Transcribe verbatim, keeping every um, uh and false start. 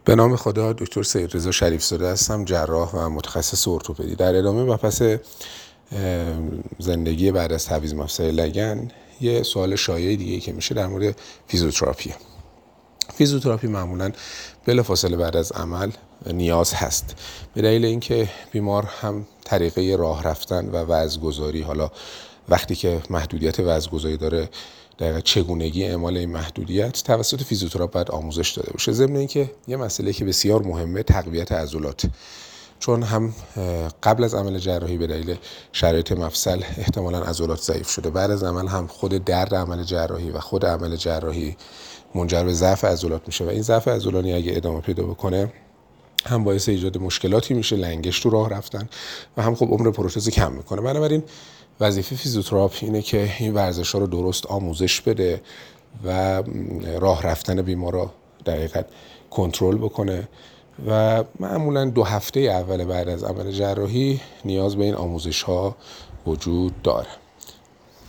به نام خدا. دکتر سیدرضا شریف‌زاده هستم، جراح و متخصص ارتوپدی. در ادامه و پس زندگی بعد از تعویض مفصل لگن، یه سوال شایع دیگه که میشه در مورد فیزیوتراپی. فیزیوتراپی معمولاً بلافاصله بعد از عمل نیاز هست، به دلیل اینکه بیمار هم طریقه راه رفتن و وزن‌گذاری، حالا وقتی که محدودیت وزن‌گذاری داره، دقیقاً چگونگی اعمال این محدودیت توسط فیزیوتراپ باید آموزش داده بشه. ضمن اینکه یه مسئله که بسیار مهمه تقویت عضلات، چون هم قبل از عمل جراحی به دلیل شرایط مفصل احتمالاً عضلات ضعیف شده، بعد از عمل هم خود درد عمل جراحی و خود عمل جراحی منجر به ضعف عضلات میشه و این ضعف عضلانی اگه ادامه پیدا بکنه هم باعث ایجاد مشکلاتی میشه، لنگش تو راه رفتن، و هم خب عمر پروتز کم میکنه. بنابراین وظیفه فیزیوتراپ اینه که این ورزش‌ها رو درست آموزش بده و راه رفتن بیمار رو دقیقاً کنترل بکنه و معمولاً دو هفته اول بعد از عمل جراحی نیاز به این آموزش‌ها وجود داره.